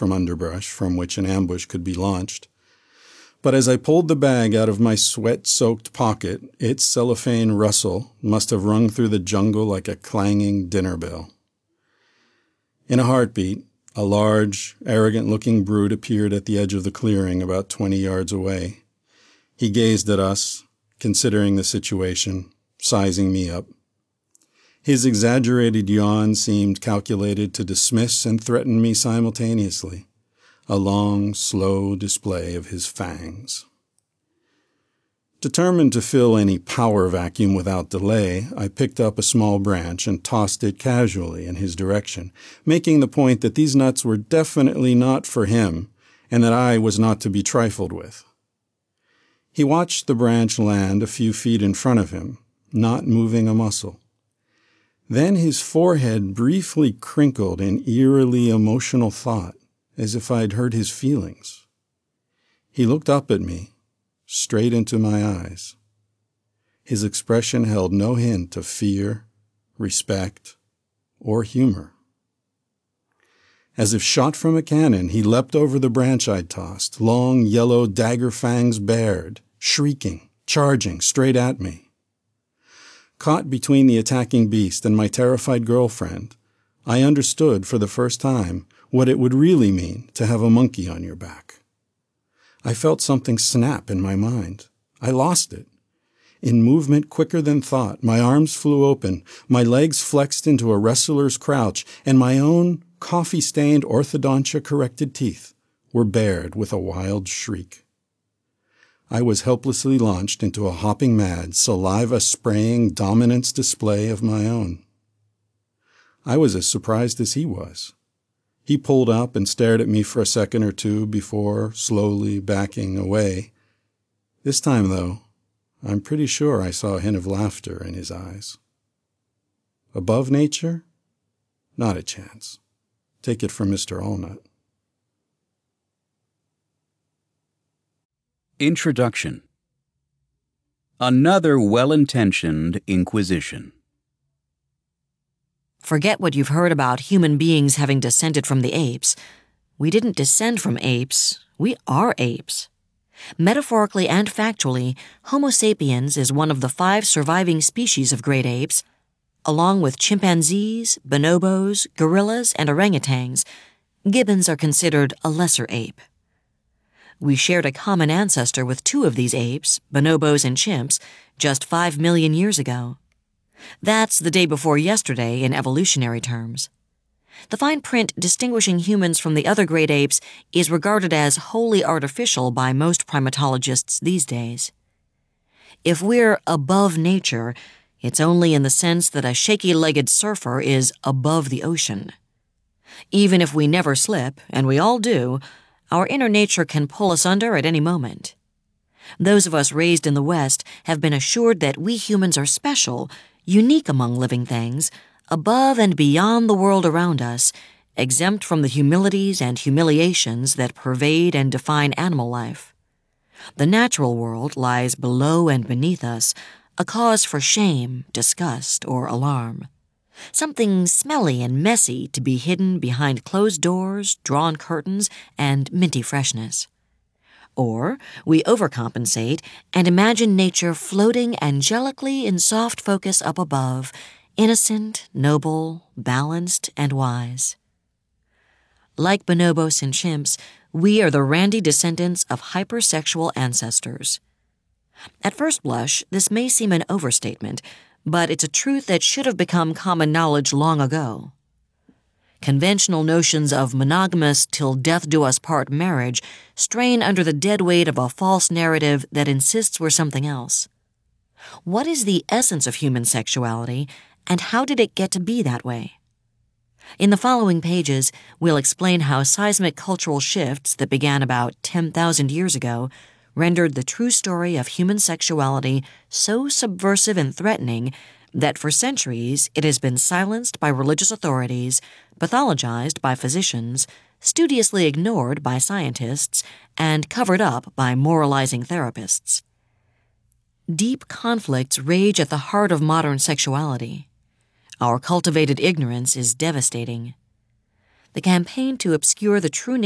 from underbrush from which an ambush could be launched. But as I pulled the bag out of my sweat-soaked pocket, its cellophane rustle must have rung through the jungle like a clanging dinner bell. In a heartbeat, a large, arrogant-looking brute appeared at the edge of the clearing about 20 yards away. He gazed at us, considering the situation, sizing me up. His exaggerated yawn seemed calculated to dismiss and threaten me simultaneously. A long, slow display of his fangs. Determined to fill any power vacuum without delay, I picked up a small branch and tossed it casually in his direction, making the point that these nuts were definitely not for him and that I was not to be trifled with. He watched the branch land a few feet in front of him, not moving a muscle. Then his forehead briefly crinkled in eerily emotional thought, as if I'd hurt his feelings. He looked up at me, straight into my eyes. His expression held no hint of fear, respect, or humor. As if shot from a cannon, he leapt over the branch I'd tossed, long yellow dagger fangs bared, shrieking, charging straight at me. Caught between the attacking beast and my terrified girlfriend, I understood for the first time what it would really mean to have a monkey on your back. I felt something snap in my mind. I lost it. In movement quicker than thought, my arms flew open, my legs flexed into a wrestler's crouch, and my own coffee-stained orthodontia-corrected teeth were bared with a wild shriek. I was helplessly launched into a hopping mad, saliva-spraying dominance display of my own. I was as surprised as he was. He pulled up and stared at me for a second or two before slowly backing away. This time, though, I'm pretty sure I saw a hint of laughter in his eyes. Above nature? Not a chance. Take it from Mr. Allnut. Introduction. Another well-intentioned inquisition. Forget what you've heard about human beings having descended from the apes. We didn't descend from apes. We are apes. Metaphorically and factually, Homo sapiens is one of the 5 surviving species of great apes. Along with chimpanzees, bonobos, gorillas, and orangutans, gibbons are considered a lesser ape. We shared a common ancestor with 2 of these apes, bonobos and chimps, just 5 million years ago. That's the day before yesterday in evolutionary terms. The fine print distinguishing humans from the other great apes is regarded as wholly artificial by most primatologists these days. If we're above nature, it's only in the sense that a shaky-legged surfer is above the ocean. Even if we never slip, and we all do, our inner nature can pull us under at any moment. Those of us raised in the West have been assured that we humans are special, unique among living things, above and beyond the world around us, exempt from the humilities and humiliations that pervade and define animal life. The natural world lies below and beneath us, a cause for shame, disgust, or alarm. Something smelly and messy to be hidden behind closed doors, drawn curtains, and minty freshness. Or we overcompensate and imagine nature floating angelically in soft focus up above, innocent, noble, balanced, and wise. Like bonobos and chimps, we are the randy descendants of hypersexual ancestors. At first blush, this may seem an overstatement, but it's a truth that should have become common knowledge long ago. Conventional notions of monogamous till death do us part marriage strain under the dead weight of a false narrative that insists we're something else. What is the essence of human sexuality, and how did it get to be that way? In the following pages, we'll explain how seismic cultural shifts that began about 10,000 years ago rendered the true story of human sexuality so subversive and threatening that for centuries it has been silenced by religious authorities, pathologized by physicians, studiously ignored by scientists, and covered up by moralizing therapists. Deep conflicts rage at the heart of modern sexuality. Our cultivated ignorance is devastating. The campaign to obscure the true